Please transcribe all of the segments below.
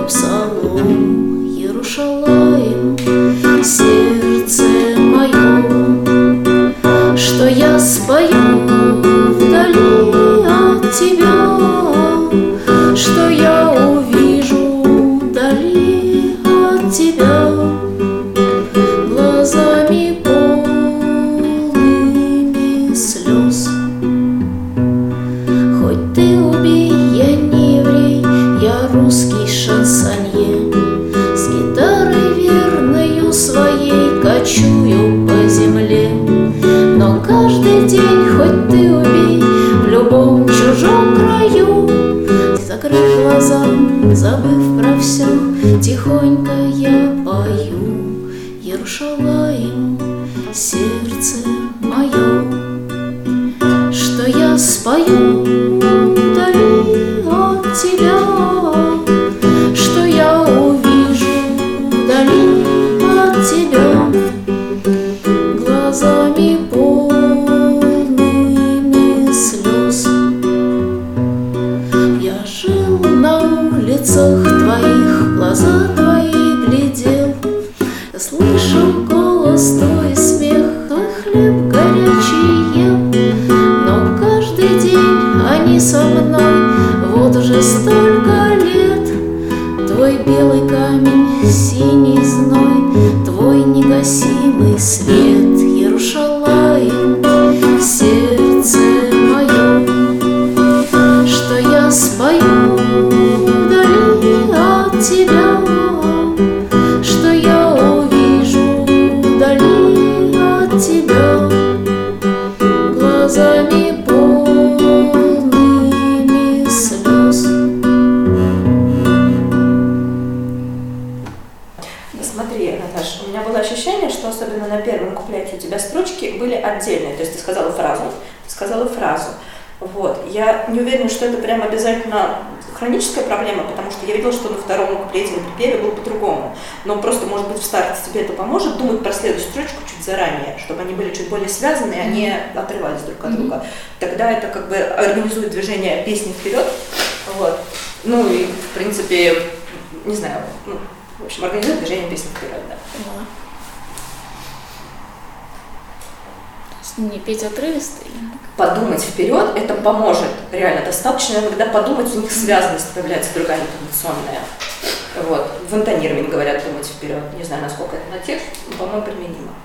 твой псалом, Иерушалаим, сердце мое, что я спою вдали от тебя, что я увижу вдали от тебя, глазами полными слез. Хоть ты убей, я не еврей, я русский шансонье, с гитарой верною своей кочую по земле. Но каждый день, хоть ты убей, в любом чужом краю, закрыв глаза, забыв про все, тихонько я пою: Иерушалаим, сердце мое, что я спою вдали от тебя, что я увижу вдали от тебя, глазами полными слез. Я жил на улицах твоих, глаза твои глядел, слышал голос твой, смех, твой хлеб горячий ел. Но каждый день они со мной, вот уже столько лет. Твой белый камень, синий зной, твой негасимый свет. Иерушалаим, сердце мое, что я спою вдали от тебя, что я увижу вдали от тебя, глазами полными слез. Смотри, Наташа, у меня было ощущение, что особенно на первом куплете у тебя строчки были отдельные. То есть ты сказала фразу. Вот. Я не уверена, что это прям обязательно хроническая проблема, потому что я видела, что на втором куплете, на припеве было по-другому. Но просто, может быть, в старте тебе это поможет думать про следующую строчку чуть заранее, чтобы они были чуть более связаны, а не отрывались друг от друга. Тогда это как бы организует движение песни вперед. Вот. Ну и, в принципе, не знаю, в общем, организует движение песни вперед, да. Не петь отрывисто? Подумать вперед, это поможет. Реально, достаточно иногда подумать, у них связанность появляется другая интонационная. Вот. В интонировании говорят думать вперед. Не знаю, насколько это на текст, но, по-моему, применимо.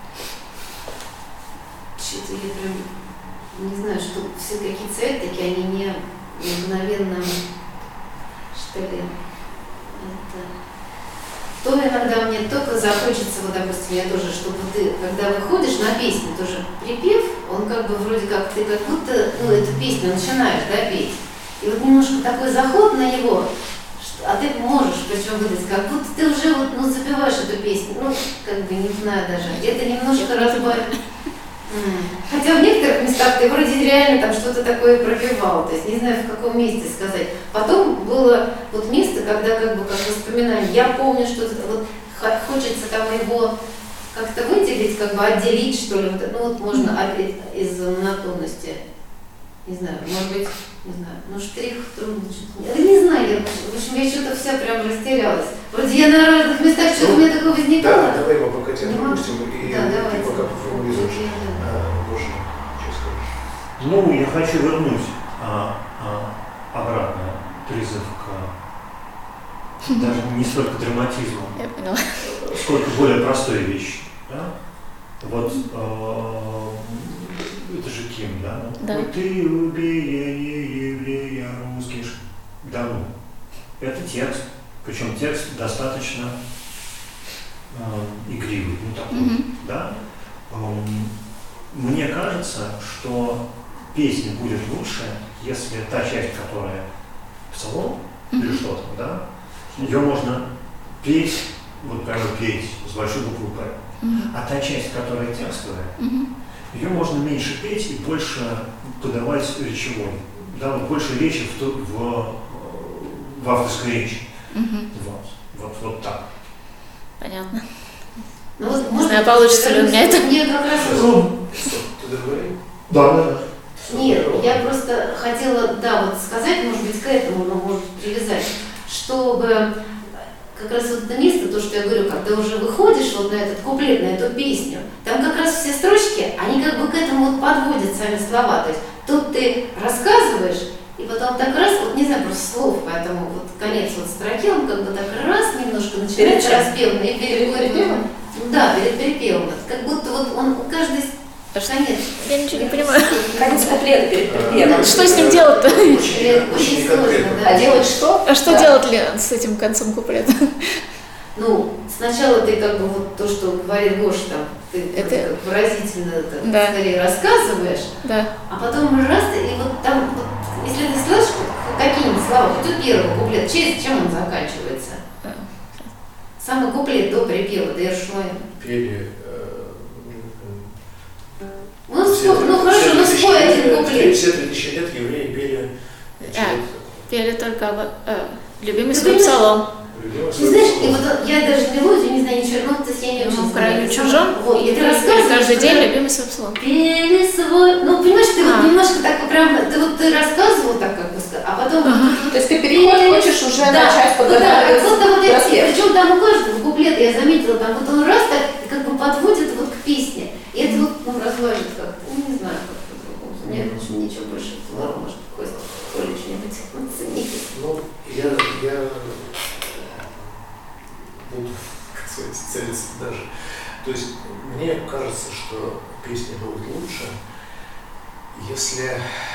Что-то я прям не знаю, что все какие цветы такие, они не мгновенно, что ли, это... То иногда мне только захочется, вот, допустим, я тоже, чтобы ты, когда выходишь на песню, тоже припев, он как бы вроде как ты как будто, эту песню начинаешь, да, петь. И вот немножко такой заход на него, а ты можешь, причем выдать, как будто ты уже вот, запеваешь эту песню, как бы не знаю даже, где-то немножко разбавить. Хотя в некоторых местах ты вроде реально там что-то такое пропевал, то есть не знаю в каком месте сказать. Потом было вот место, когда как бы как воспоминание, я помню что-то, вот хочется там его как-то выделить, как бы отделить что ли, можно опять из-за монотонности. Не знаю, может быть, не знаю, штрих трудно что-то. Не знаю, в общем, я что-то вся прям растерялась. Вроде я на разных местах что-то у меня такое возникало. Да, давай его пока тебя пропустим и пока поформулируешь. Я хочу вернуть обратно призыв к даже не столько драматизму, сколько более простой вещи. Да? Вот это же Ким, да? Да. Ты убей, я не еврей, я русский. Да, это текст. Причем текст достаточно игривый, такой, да? Мне кажется, что песня будет лучше, если та часть, которая псалом или что-то, да, ее можно петь, вот прямо петь с большой буквы П. А та часть, которая текстовая, ее можно меньше петь и больше подавать речевой. Да, вот больше речи в авторской речи. Вот так. Понятно. Не знаю, получится ли у меня это. Мне как раз... Да. Нет, я просто хотела, сказать, может быть, к этому, может привязать, чтобы как раз вот это место, то, что я говорю, когда уже выходишь вот на этот куплет, на эту песню, там как раз все строчки, они как бы к этому вот подводят сами слова. То есть тут ты рассказываешь, и потом так раз, вот не знаю просто слов, поэтому вот конец вот строки, он как бы так раз немножко начинается распевно и перепевом. Да, перед перепевом. Как будто вот он каждый конец. Я ничего не понимаю. Конец куплета перед припевом. Что с ним делать-то? Очень сложно, да. А делать что? А что делать ли с этим концом куплета? Ну, сначала ты как бы вот то, что говорит Гоша, там, ты Это- как выразительно это Да. скорее рассказываешь, Да. а потом раз, и вот там, вот, если ты слышишь какие-нибудь слова, хоть у первого куплета, чем он заканчивается? Самый куплет до припева, до Ершлайма. Пели. Ну, хорошо, ну спой один куплет. Все 3000 лет евреи пели. Пели только любимый свой псалом. Ты знаешь, и вот я даже мелодию не знаю ничего, ну, то есть я не очень В краю чужом. Вот, и ты Пели рассказываешь. каждый что день да, любимый свой псалом. пели свой, ну, понимаешь, ты вот А. немножко так прям, ты рассказывал так, как бы сказать, а потом... То есть ты переход хочешь уже начать да, как будто вот эти, припев. причем там у каждого куплета, я заметила, там вот он раз так, и как бы подводит вот к песне, и это вот, ну, развалит как-то, ну, не знаю, как по-другому, у меня ничего больше, ладно, может, Костя, Коля что-нибудь оценит. Ну, я буду, как сказать, целиться даже. То есть мне кажется, что песня будет лучше, если,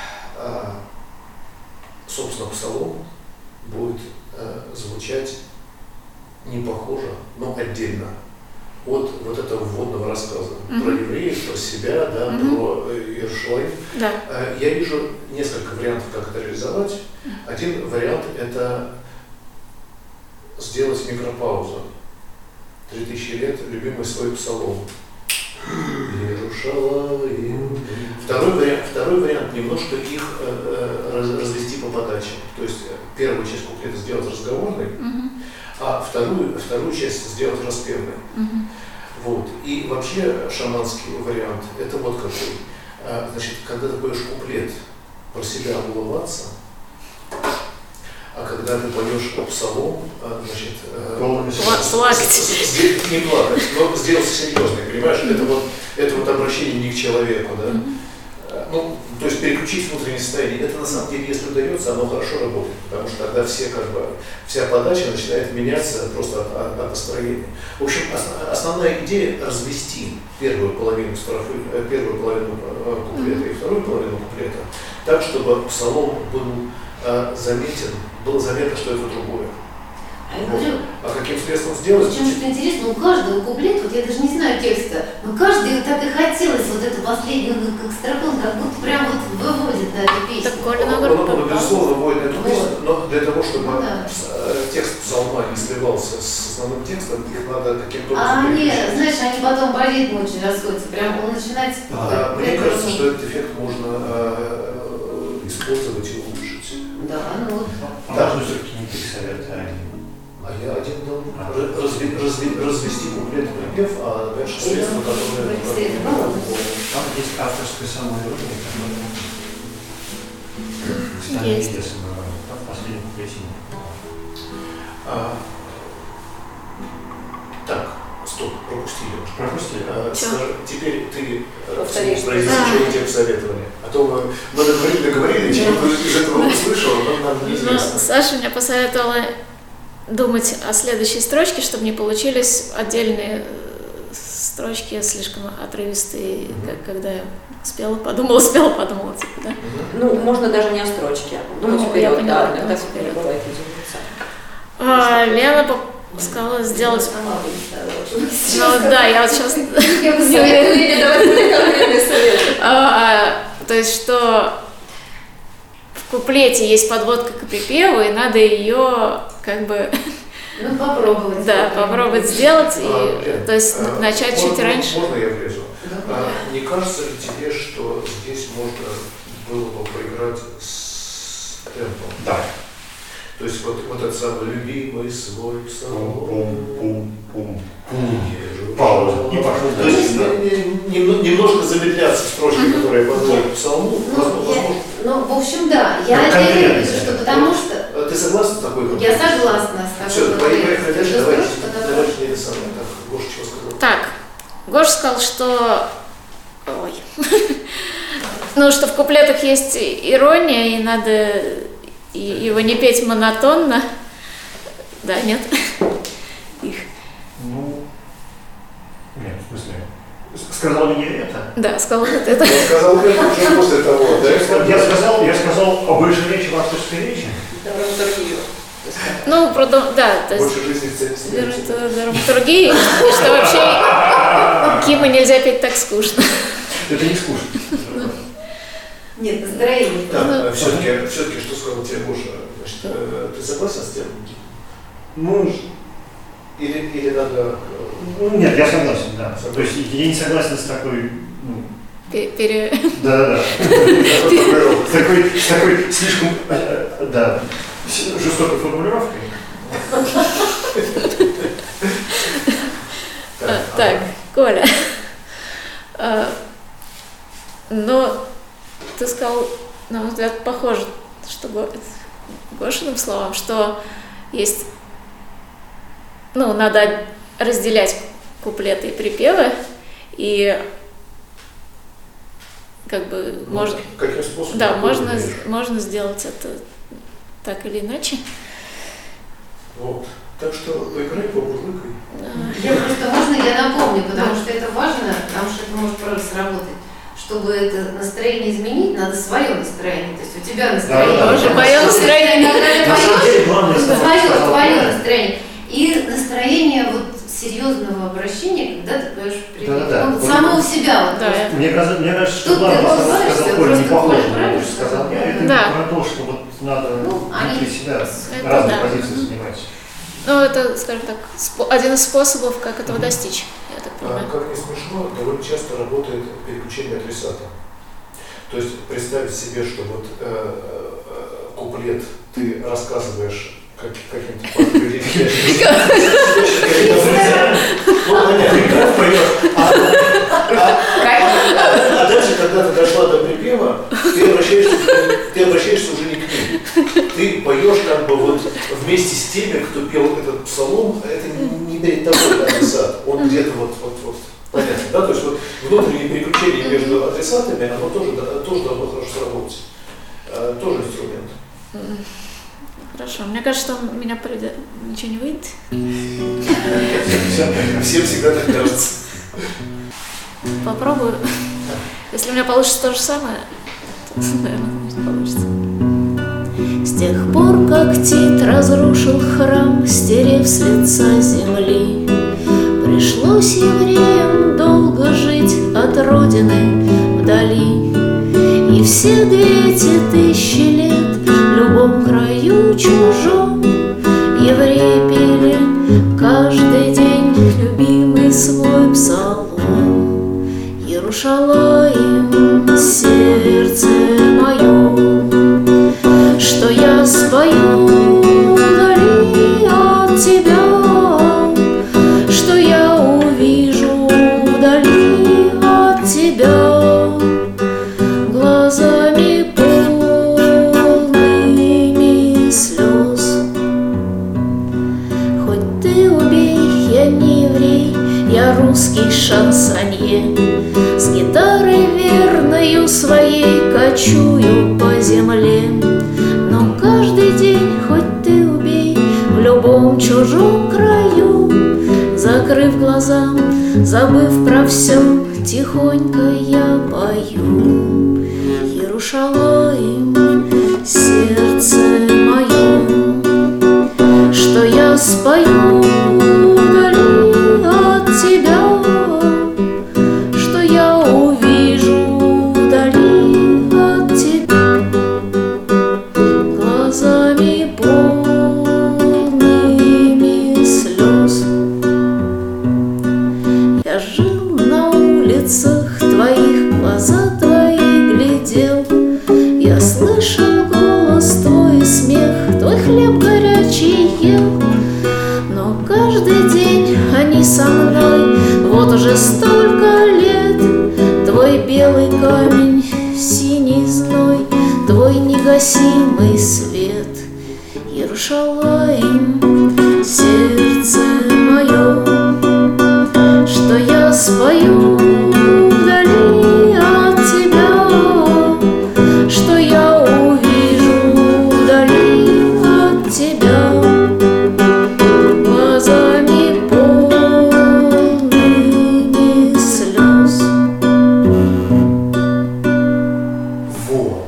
собственно, псалом будет звучать не похоже, но отдельно от вот этого вводного рассказа про евреев, про себя, да, про Ершлайм. Да. Я вижу несколько вариантов, как это реализовать. Один вариант – это сделать микропаузу. 3000 лет любимый свой псалом. Иерушалаим. Второй вариант немножко их развести по подаче. То есть первую часть куплета сделать разговорной, а вторую часть сделать распевной. Вот. И вообще шаманский вариант – это вот какой. Значит, когда ты поешь куплет, про себя улыбаться, а когда ты поешь псалом, значит, Плакать. не плакать, но сделать серьезный, понимаешь? Это вот обращение не к человеку, да? Ну, то есть переключить внутреннее состояние. Это на самом деле, если удается, оно хорошо работает, потому что тогда вся подача начинает меняться просто от настроения. В общем, основная идея развести первую половину куплета и вторую половину куплета так, чтобы псалом был заметен, было заметно, что это другое. А я говорю, А каким средством сделать? причем, что интересно, у каждого куплета, вот я даже не знаю текста, но каждый вот так и хотелось вот эту последнюю, как строку, он как будто прям вот выводит на эту песню. Так Коля на группу Он, безусловно, вводит эту песню, но для того, чтобы Да. текст псалма не сливался с основным текстом, их надо каким-то А образом они, переключать. знаешь, они потом по ритму очень расходятся, прям он начинает... Мне кажется, что этот эффект можно использовать и улучшить. Да, ну вот. Можно все-таки не три совета, а один. А я один дал развести куплет и припев, а дальше средства, которые... Там есть авторское самоирония, которое Есть. в последнем куплете. Так, стоп, пропустили. Пропустили. Скажи, теперь ты Повторишь. произнеси, что мы тебе посоветовали. А то мы договорили, чего из этого услышал, но нам Ну, неизвестно. Саша мне посоветовала думать о следующей строчке, чтобы не получились отдельные строчки слишком отрывистые, когда я спела, подумала, типа, да? Ну, можно даже не о строчке. Думать Ну, я вперед, поняла, да, иногда думать вперед. бывает идея. Лена сказала сделать... Сама бы не стала лучше. Ну да, я вот сейчас не уверена. Давай более конкретные советы. То есть, что в куплете есть подводка к припеву, и надо ее как бы, Ну, попробовать. да, попробовать сделать, и, Лен, то есть начать чуть раньше. Можно я влезу? Да. Не кажется ли тебе, что здесь можно было бы поиграть с темпом? Да. То есть вот этот самый любимый свой псалом. Пум-пум-пум-пум. Ежу. Пауза. И пошел То есть дальше. немножко замедляться строчки, которые подводят к псалму. Ну, Возможно, ну, в общем, да, я Конкретно. вижу, что потому что... ты согласна с такой? Я согласна с тобой. Все, поехали дальше, давайте давайте. не это самое. Так, Гоша чего сказал? Так, Гоша сказал, что... Ой. Ну, что в куплетах есть ирония, и надо его не петь монотонно. Да, нет? Их. Ну, нет, в смысле, сказал ли я это? Да, сказал вот это. Я сказал это уже после того, да? Я сказал о большей речи в авторской речи. Ну, да, то есть Больше жизни ценится. драматургии, и что вообще Кима нельзя петь так скучно. Это не скучно. Нет, настроение. Так, все-таки, что сказал тебе Гоша? Значит, ты согласен с тем? Ну, или надо... ну, нет, я согласен, да. То есть я не согласен с такой... Ну, Да. С такой слишком, да, жестокой формулировкой. Так, Коля. Но ты сказал, на мой взгляд, похоже, что Гошиным словам, что есть, ну, надо разделять куплеты и припевы, и как бы можно... Каким способом? Да, можно сделать это так или иначе. Вот. Так что поиграй, побурлыкай. Я просто я напомню, потому что это важно, потому что это может правда сработать. Чтобы это настроение изменить, надо свое настроение. То есть у тебя настроение. Да, уже мое настроение. Твое настроение. И настроение вот серьезного обращения, когда ты поешь припев. Самого себя. Вот, да. Мне кажется, что главное, сказал Коля, не похоже на то, что сказал я. Это про то, что вот надо внутри себя разные позиции занимать. Ну, это, скажем так, один из способов, как этого достичь, я так понимаю. Как ни смешно, довольно часто работает переключение адресата. То есть представить себе, что вот куплет ты рассказываешь каким-то людям. Ну, понятно, как поешь. А дальше, когда ты дошла до припева, ты обращаешься уже не к ним. Ты поешь как бы вот вместе с теми, кто пел этот псалом, это не перед тобой адресат, он где-то вот. Понятно, да? То есть вот внутреннее переключение между адресатами, оно тоже должно хорошо сработать. Тоже инструмент. Хорошо. Мне кажется, что у меня ничего не выйдет. Всем всегда так кажется. Попробую. Если у меня получится то же самое, то, наверное, не получится. С тех пор, как Тит разрушил храм, стерев с лица земли, пришлось евреям долго жить от родины вдали. И все 2000 лет в любом краю чужом евреи пели каждый день любимый свой псалом. Иерушалаим, сердце мое, что я спою вдали от тебя, что я увижу вдали от тебя, глазами полными слез. Хоть ты убей, я не еврей, я русский шансонье, с гитарой верною своей кочую по земле. Но каждый день, хоть ты убей, в любом чужом краю, закрыв глаза, забыв про все, тихонько я пою. Иерушалаим, сердце мое, что я спою вдали от тебя, что я увижу вдали от тебя, глазами полными слез. Я жил на улицах твоих, глаза твои глядел, я слышал голос твой, смех, твой хлеб горячий ел. Но каждый день они со мной, вот уже столько лет, твой белый камень, синий зной, твой негасимый свет. Иерушалаим, сердце мое, что я спою вдали от тебя, что я увижу вдали от тебя, глазами полными слез. Вот.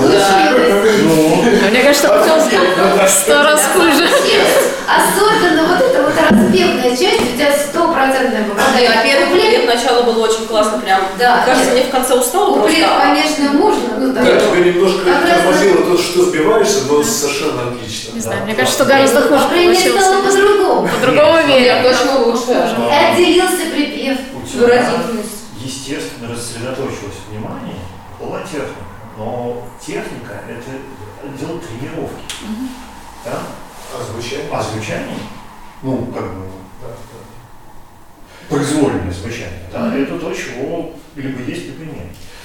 Мне кажется, потом 100 раз хуже. Особенно вот эта вот распевная часть у тебя 100% попадает. А первый куплет начало было очень классно, прям. Да. Кажется, мне в конце устало Куплет, просто. конечно, можно, ну Да, да. тебе немножко Как раз тормозило то, что сбиваешься, но совершенно отлично. Не знаю, мне кажется, что гораздо хуже А припев стало получился. по-другому. По-другому верю. Точно лучше. Отделился припев. У тебя, Выразительность. естественно, рассредоточилось внимание, была техника. Но техника – это дело тренировки. Да? А звучание? А звучание, ну, как бы, Да, произвольное звучание, да, это то, чего либо есть, либо нет.